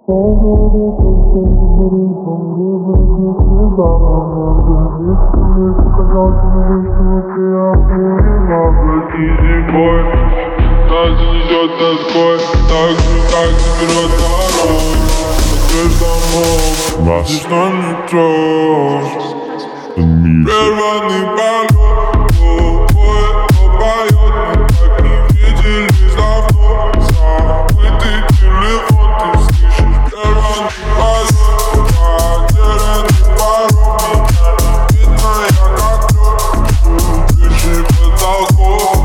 Нас несет тоской, так заберет дорог. Открыв домов, нас ничто не трожь. Прерванный полет, поет, мы так не виделись давно. Забытый телефон, ты слышишь? Прерванный полет, потерянный порог. Меня не видно, я как лед, крышей потолком.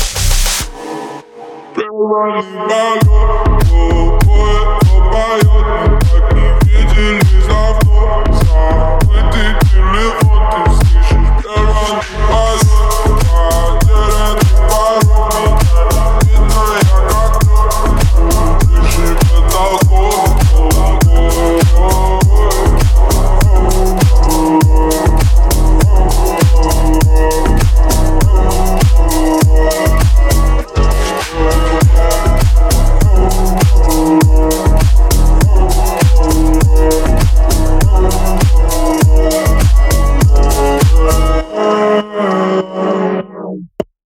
Прерванный полет, поет,